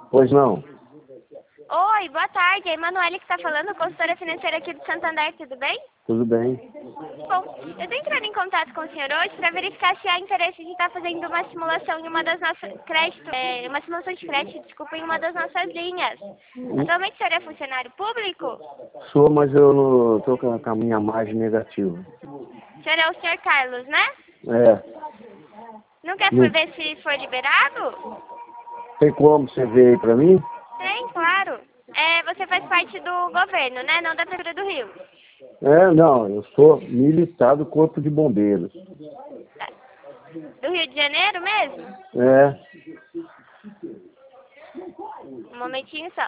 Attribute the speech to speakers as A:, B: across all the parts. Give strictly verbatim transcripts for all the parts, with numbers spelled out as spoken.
A: Pois não.
B: Oi, boa tarde. É a Emanuele que está falando, consultora financeira aqui do Santander, tudo bem?
A: Tudo bem.
B: Bom, eu estou entrando em contato com o senhor hoje para verificar se há interesse de estar fazendo uma simulação em uma das nossas crédito, é, uma simulação de crédito, desculpa, em uma das nossas linhas. Atualmente o senhor é funcionário público?
A: Sou, mas eu não tô com a com a minha margem negativa.
B: O senhor é o senhor Carlos, né?
A: É.
B: Não quer
A: Não
B: ver se for liberado?
A: tem como você ver aí pra mim?
B: Tem, claro. É, você faz parte do governo, né? Não da Prefeitura do Rio.
A: É, não, eu sou militar do Corpo de Bombeiros.
B: Do Rio de Janeiro mesmo?
A: É.
B: Um momentinho só.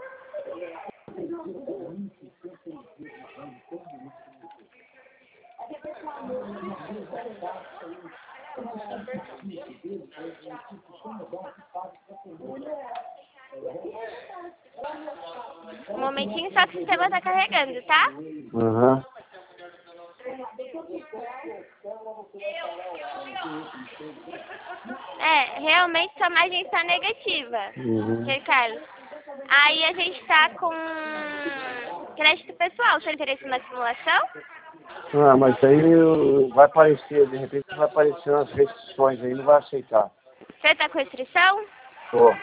B: Um momentinho só que o sistema está carregando, tá?
A: Aham.
B: É, realmente sua margem está negativa,
A: Uhum.
B: senhor Carlos. Aí a gente está com crédito pessoal. O senhor interessa na simulação?
A: Ah, mas aí eu- vai aparecer, de repente vai aparecer umas restrições aí, não vai aceitar.
B: O senhor está com restrição?
A: Tô.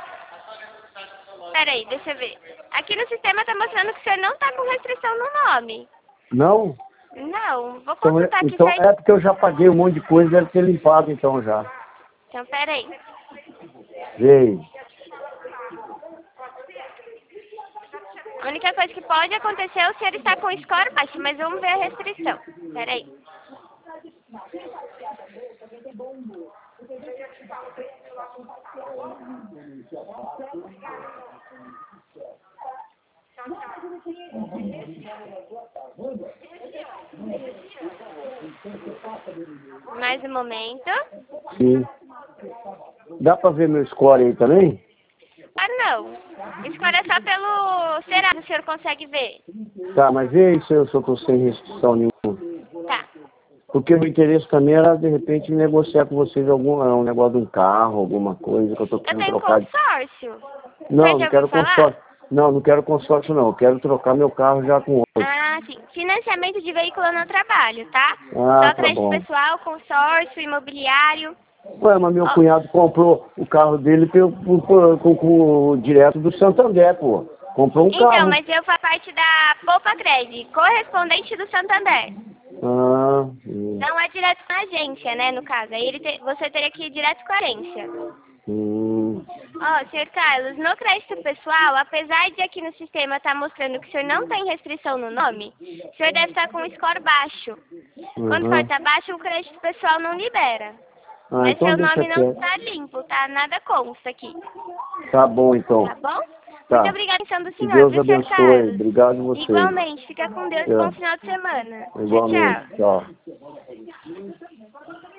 B: Peraí, deixa eu ver. Aqui no sistema está mostrando que o senhor não está com restrição no nome.
A: Não?
B: Não, vou
A: Então, é-
B: consultar aqui
A: então
B: certinho.
A: é porque eu já paguei um monte de coisa, deve ter limpado então já.
B: Então, peraí.
A: Veio.
B: A única coisa que pode acontecer é o senhor estar com score baixo, mas vamos ver a restrição. Peraí. Mais um momento.
A: Sim. Dá pra ver meu score aí também?
B: Ah, não. Score é só pelo... Será que o senhor consegue ver?
A: Tá, mas vê aí se eu, se eu tô sem restrição nenhuma.
B: Tá.
A: Porque o meu interesse também era, de repente, negociar com vocês algum um negócio de um carro, alguma coisa que eu tô
B: Eu
A: querendo
B: tenho
A: trocar de...
B: consórcio.
A: Não,
B: Você
A: não
B: já ouviu
A: quero
B: falar?
A: consórcio. Não, não quero consórcio não. Eu quero trocar meu carro já com outro.
B: Ah, sim. Financiamento de veículo no trabalho, tá?
A: Ah,
B: Só
A: tá
B: crédito
A: bom.
B: pessoal, consórcio, imobiliário.
A: Ué, mas meu
B: Ó,
A: cunhado comprou o carro dele pelo, por- por- com, com, direto do Santander, pô. Comprou um
B: então,
A: carro.
B: mas eu faço parte da Poupa Cred, correspondente do Santander.
A: Ah, hum,
B: Não é direto na agência, né, no caso. Aí ele te- você teria que ir direto com a agência.
A: hum,
B: Ó, senhor Carlos, no crédito pessoal, apesar de aqui no sistema estar mostrando que o senhor não tem restrição no nome, o senhor deve estar com um score baixo. Quando o score
A: uhum.
B: está baixo, o crédito pessoal não libera.
A: Ah,
B: Mas
A: então
B: seu
A: deixa
B: nome não
A: quieto.
B: está limpo, tá? Nada consta aqui.
A: Tá bom, então.
B: Tá bom? Muito
A: Tá.
B: obrigada, atenção do
A: Que
B: senhor,
A: Deus
B: viu, senhor
A: abençoe.
B: Carlos?
A: Obrigado a vocês.
B: Igualmente, fica com Deus e bom
A: É,
B: final de semana. Tchau,
A: igualmente.
B: tchau.
A: Tchau.